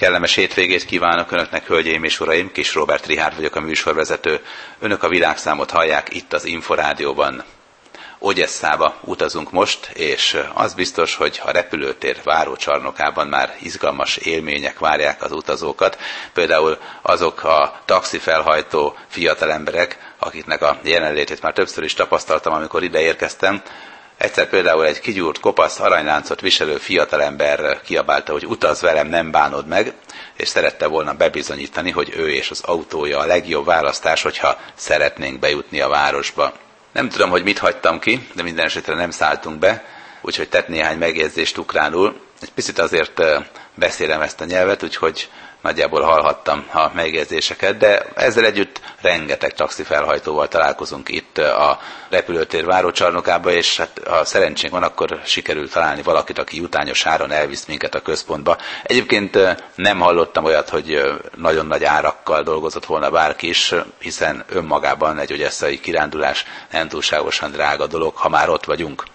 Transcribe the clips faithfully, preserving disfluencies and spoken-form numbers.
Kellemes hétvégét kívánok Önöknek, hölgyeim és uraim, Kis Róbert Richárd vagyok, a műsorvezető. Önök a világszámot hallják itt az Inforádióban. Ogyesszába utazunk most, és az biztos, hogy a repülőtér várócsarnokában már izgalmas élmények várják az utazókat. Például azok a taxifelhajtó fiatalemberek, akiknek a jelenlétét már többször is tapasztaltam, amikor ide érkeztem. Egyszer például egy kigyúrt, kopasz, aranyláncot viselő fiatalember kiabálta, hogy utaz velem, nem bánod meg, és szerette volna bebizonyítani, hogy ő és az autója a legjobb választás, hogyha szeretnénk bejutni a városba. Nem tudom, hogy mit hagytam ki, de minden esetre nem szálltunk be, úgyhogy tett néhány megjegyzést ukránul. Egy picit azért beszélem ezt a nyelvet, úgyhogy nagyjából hallhattam a megjegyzéseket, de ezzel együtt rengeteg taxifelhajtóval találkozunk itt a repülőtér várócsarnokába, és hát, ha szerencsénk van, akkor sikerül találni valakit, aki jutányos áron elvisz minket a központba. Egyébként nem hallottam olyat, hogy nagyon nagy árakkal dolgozott volna bárki is, hiszen önmagában egy ogyesszai kirándulás nem túlságosan drága dolog, ha már ott vagyunk.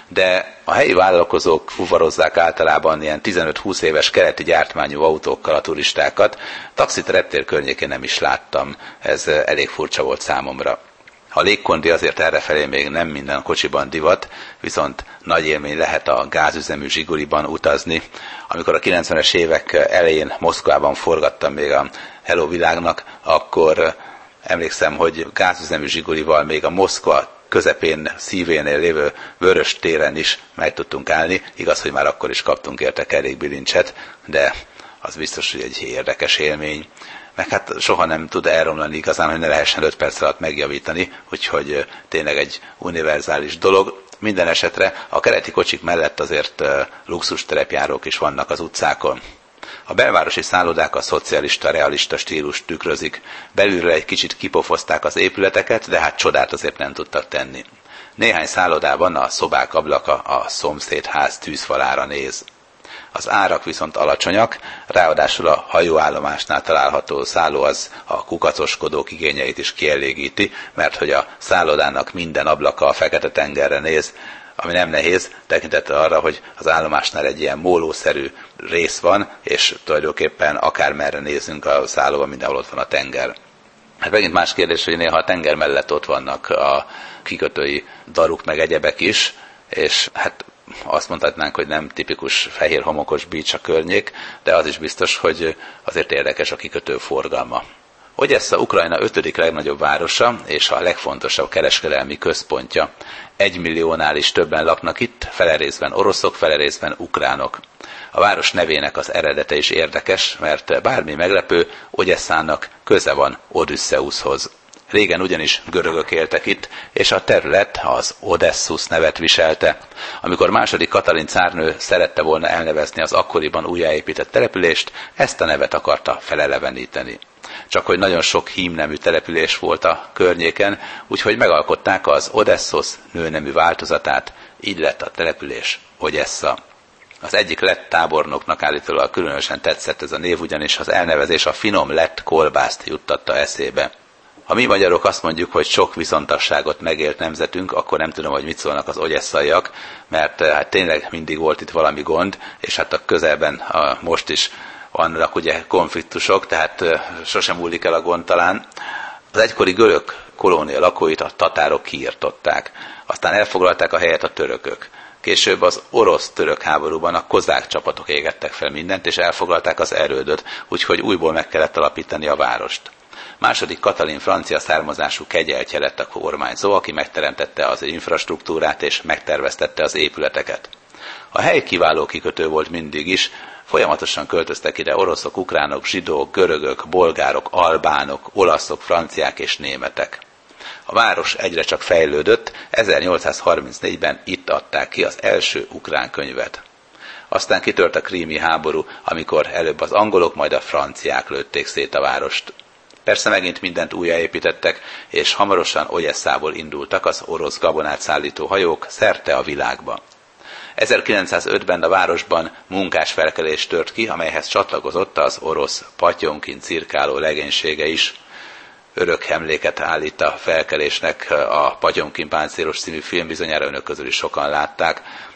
De a helyi vállalkozók fuvarozzák általában ilyen tizenöt-húsz éves keleti gyártmányú autókkal a turistákat. Taxit a reptér környékén nem is láttam, ez elég furcsa volt számomra. A légkondi azért errefelé még nem minden kocsiban divat, viszont nagy élmény lehet a gázüzemű Zsiguliban utazni. Amikor a kilencvenes évek elején Moszkvában forgattam még a Hello Világnak, akkor emlékszem, hogy gázüzemű Zsigulival még a Moszkva közepén, szívénél lévő Vörös téren is meg tudtunk állni. Igaz, hogy már akkor is kaptunk érte kerékbilincset, de az biztos, hogy egy érdekes élmény. Meg hát soha nem tud elromlani igazán, hogy ne lehessen öt perc alatt megjavítani, úgyhogy tényleg egy univerzális dolog. Minden esetre a keleti kocsik mellett azért luxus terepjárók is vannak az utcákon. A belvárosi szállodák a szocialista, realista stílust tükrözik. Belülről egy kicsit kipofozták az épületeket, de hát csodát azért nem tudtak tenni. Néhány szállodában a szobák ablaka a szomszédház tűzfalára néz. Az árak viszont alacsonyak, ráadásul a hajóállomásnál található szálló az a kukacoskodók igényeit is kielégíti, mert hogy a szállodának minden ablaka a Fekete-tengerre néz, ami nem nehéz, tekintettel arra, hogy az állomásnál egy ilyen mólószerű rész van, és tulajdonképpen akármerre nézzünk a szállóban, mindenhol ott van a tenger. Hát megint más kérdés, hogy néha a tenger mellett ott vannak a kikötői daruk meg egyebek is, és hát azt mondhatnánk, hogy nem tipikus fehér homokos beach a környék, de az is biztos, hogy azért érdekes a kikötő forgalma. Ogyessza Ukrajna ötödik legnagyobb városa és a legfontosabb kereskedelmi központja. Egy milliónál is többen laknak itt, fele részben oroszok, fele részben ukránok. A város nevének az eredete is érdekes, mert bármi meglepő, Ogyesszának köze van Odüsszeuszhoz. Régen ugyanis görögök éltek itt, és a terület az Odessus nevet viselte. Amikor második Katalin cárnő szerette volna elnevezni az akkoriban újjáépített települést, ezt a nevet akarta feleleveníteni. Csak hogy nagyon sok hímnemű település volt a környéken, úgyhogy megalkották az Odessos nőnemű változatát, így lett a település Ogyessa. Az egyik lett tábornoknak állítólag különösen tetszett ez a név, ugyanis az elnevezés a finom lett kolbászt juttatta eszébe. Ha mi magyarok azt mondjuk, hogy sok viszontagságot megélt nemzetünk, akkor nem tudom, hogy mit szólnak az ogyesszaiak, mert hát tényleg mindig volt itt valami gond, és hát a közelben a, most is vannak ugye konfliktusok, tehát sosem múlik el a gond talán. Az egykori görög kolónia lakóit a tatárok kiirtották, aztán elfoglalták a helyet a törökök. Később az orosz-török háborúban a kozák csapatok égettek fel mindent, és elfoglalták az erődöt, úgyhogy újból meg kellett alapítani a várost. Második Katalin francia származású kegyeltje lett a kormányzó, aki megteremtette az infrastruktúrát és megterveztette az épületeket. A hely kiváló kikötő volt mindig is, folyamatosan költöztek ide oroszok, ukránok, zsidók, görögök, bolgárok, albánok, olaszok, franciák és németek. A város egyre csak fejlődött, ezernyolcszázharmincnégyben itt adták ki az első ukrán könyvet. Aztán kitört a krími háború, amikor előbb az angolok, majd a franciák lőtték szét a várost. Persze megint mindent újjáépítettek, és hamarosan Ogyesszából indultak az orosz gabonát szállító hajók szerte a világba. ezerkilencszázötben a városban munkásfelkelés tört ki, amelyhez csatlakozott az orosz Pattyonkin cirkáló legénysége is. Örök emléket állít a felkelésnek a Pattyonkin páncélos című film, bizonyára önök közül is sokan látták.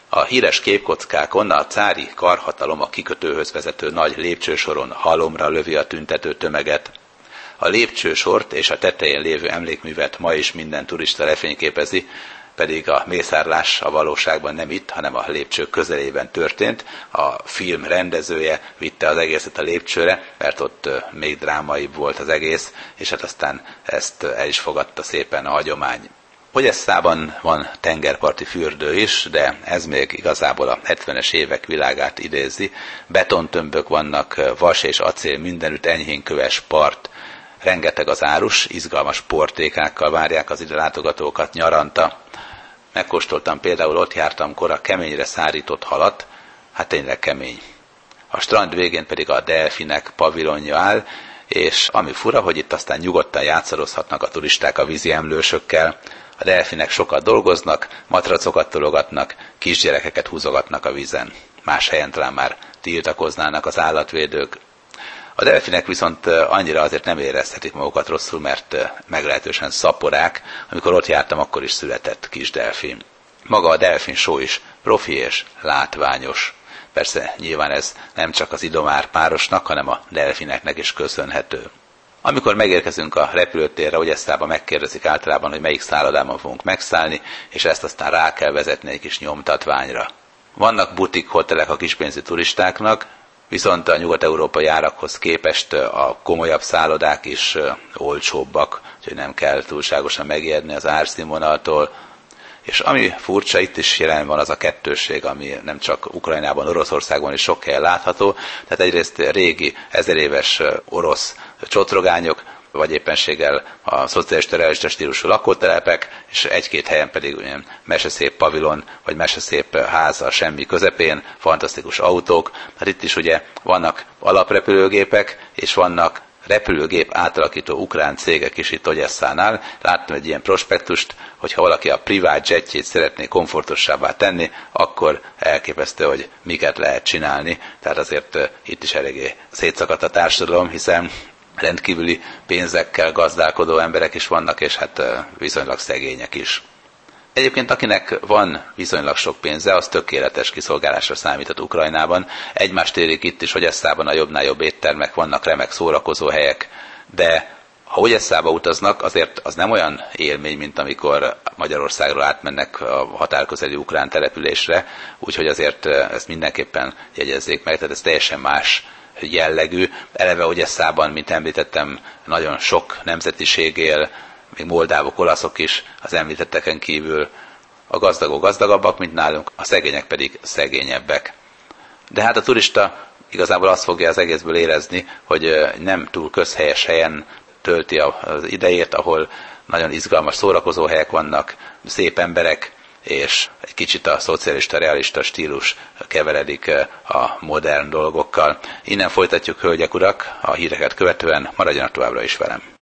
A híres képkockákon a cári karhatalom a kikötőhöz vezető nagy lépcsősoron halomra lövi a tüntető tömeget. A lépcsősort és a tetején lévő emlékművet ma is minden turista lefényképezi, pedig a mészárlás a valóságban nem itt, hanem a lépcső közelében történt. A film rendezője vitte az egészet a lépcsőre, mert ott még drámaibb volt az egész, és hát aztán ezt el is fogadta szépen a hagyomány. Odyesszában van tengerparti fürdő is, de ez még igazából a hetvenes évek világát idézi. Betontömbök vannak, vas és acél mindenütt, enyhén köves part. Rengeteg az árus, izgalmas portékákkal várják az ide látogatókat nyaranta. Megkóstoltam például, ott jártam kor a keményre szárított halat, hát tényleg kemény. A strand végén pedig a delfinek pavilonja áll, és ami fura, hogy itt aztán nyugodtan játszadozhatnak a turisták a vízi emlősökkel. A delfinek sokat dolgoznak, matracokat tologatnak, kisgyerekeket húzogatnak a vízen. Más helyen talán már tiltakoznának az állatvédők. A delfinek viszont annyira azért nem érezhetik magukat rosszul, mert meglehetősen szaporák. Amikor ott jártam, akkor is született kis delfin. Maga a delfin show is profi és látványos. Persze nyilván ez nem csak az idomár párosnak, hanem a delfineknek is köszönhető. Amikor megérkezünk a repülőtérre, Odesszába, megkérdezik általában, hogy melyik szállodában fogunk megszállni, és ezt aztán rá kell vezetni egy kis nyomtatványra. Vannak butik hotelek a kispénzű turistáknak, viszont a nyugat-európai árakhoz képest a komolyabb szállodák is olcsóbbak, úgyhogy nem kell túlságosan megijedni az árszínvonaltól. És ami furcsa, itt is jelen van az a kettősség, ami nem csak Ukrajnában, Oroszországban is sok helyen látható. Tehát egyrészt régi, ezeréves orosz csotrogányok, vagy éppenséggel a szocialista realista stílusú lakótelepek, és egy-két helyen pedig olyan meseszép pavilon, vagy meseszép ház a semmi közepén, fantasztikus autók. Hát itt is ugye vannak alaprepülőgépek, és vannak repülőgép átalakító ukrán cégek is itt Odesszánál. Láttam egy ilyen prospektust, hogyha valaki a privát jetjét szeretné komfortosabbá tenni, akkor elképesztő, hogy miket lehet csinálni. Tehát azért itt is eléggé szétszakadt a társadalom, hiszen rendkívüli pénzekkel gazdálkodó emberek is vannak, és hát viszonylag szegények is. Egyébként akinek van viszonylag sok pénze, az tökéletes kiszolgálásra számíthat Ukrajnában. Egymást érik itt is, Odesszában a jobbnál jobb éttermek vannak, remek szórakozó helyek, de ha Odesszába utaznak, azért az nem olyan élmény, mint amikor Magyarországról átmennek a határközeli ukrán településre, úgyhogy azért ezt mindenképpen jegyezzék meg, tehát ez teljesen más jellegű. Eleve Odesszában, mint említettem, nagyon sok nemzetiség él, még moldávok, olaszok is az említetteken kívül. A gazdagok gazdagabbak, mint nálunk, a szegények pedig szegényebbek. De hát a turista igazából azt fogja az egészből érezni, hogy nem túl közhelyes helyen tölti az idejét, ahol nagyon izgalmas szórakozó helyek vannak, szép emberek, és egy kicsit a szocialista, realista stílus keveredik a modern dolgokkal. Innen folytatjuk, hölgyek, urak, a híreket követően, maradjanak továbbra is velem.